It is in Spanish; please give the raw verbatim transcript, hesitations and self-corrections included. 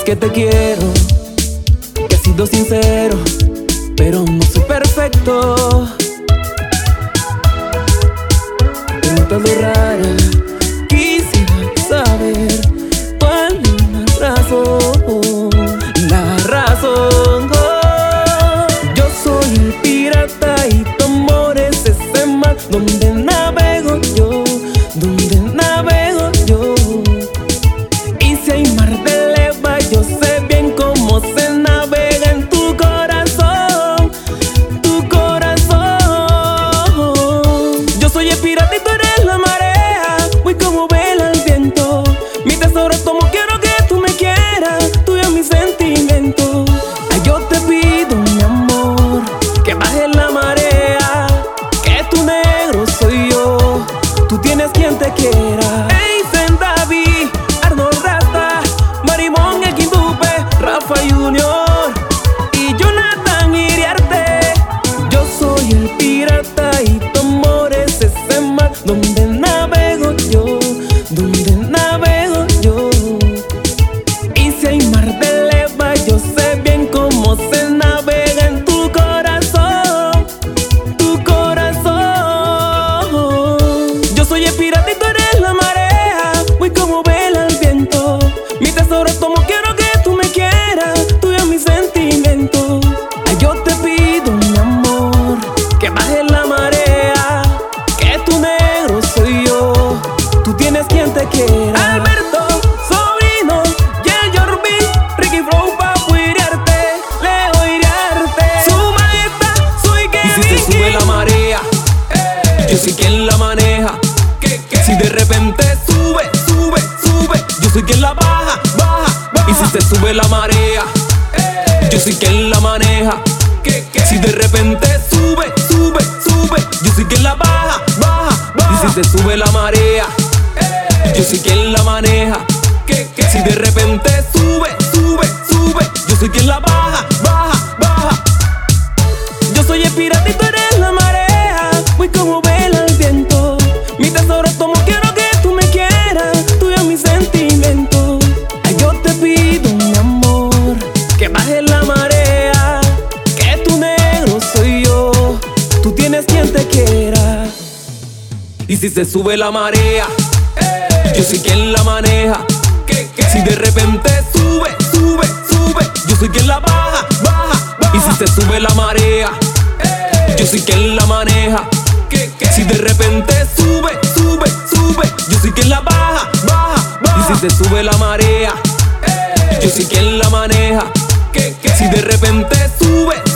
que te quiero, que he sido sincero, pero no soy perfecto. Te notas lo rara, quisiera saber cuál es la razón, la razón. Oh, yo soy el pirata y tu amor es ese mar donde navego yo, donde navego yo. Y si hay mar de leva, yo sé bien cómo se navega en tu corazón, tu corazón. Yo soy el pirata y tú eres la marea, voy como vela al viento. Mi tesoro tomo, quiero que tú me quieras, tuyo es mi sentimiento. Ay, yo te pido, mi amor, que baje la marea, que tu negro soy yo, tú tienes quien te quiera. Eisen David, Arnold Rasta, Marimón, el Quindupe, Rafa Junior y Jonathan Iriarte. Yo soy el pirata y tu amor es ese mar donde navego yo, donde navego yo. Y si hay mar de leva, yo sé bien cómo se navega en tu corazón, tu corazón. Yo soy el pirata y tú eres la marea, voy como vela al viento. Mi tesoro tomo, quiero que tú me quieras, tuyo es mi sentimiento. Ay, yo te pido, mi amor, que baje la marea, que tu negro soy yo, tú tienes quien te quiera. Alberto, Sobrino, Jay Jorbi, Ricky Flow, Papu Iriarte, Leo Iriarte. Su majestad, soy que. Y si se sube la marea, yo soy quien la maneja. Si de repente sube, sube, sube, yo soy quien la baja, baja, baja. Y si se sube la marea, yo soy quien la maneja. Si de repente sube, sube, sube, yo soy quien la baja, baja, baja. Y si se sube la marea, yo soy quien la maneja. Si de repente sube, sube, sube, yo soy quien la baja, baja, baja. Yo soy el pirata y tú eres la marea, voy como vela al viento. Mi tesoro tomo, quiero que tú me quieras, tuyo es mi sentimiento. Ay, yo te pido, mi amor, que baje la marea, que tu negro soy yo, tú tienes quien te quiera. Y si se sube la marea, yo soy quien la maneja. Si de repente sube, sube, sube, yo soy quien la baja, baja, baja. Y si se sube la marea, yo soy quien la maneja. Si de repente sube, sube, sube, yo soy quien la baja, baja, baja. Y si se sube la marea, yo soy quien la maneja. Si de repente sube,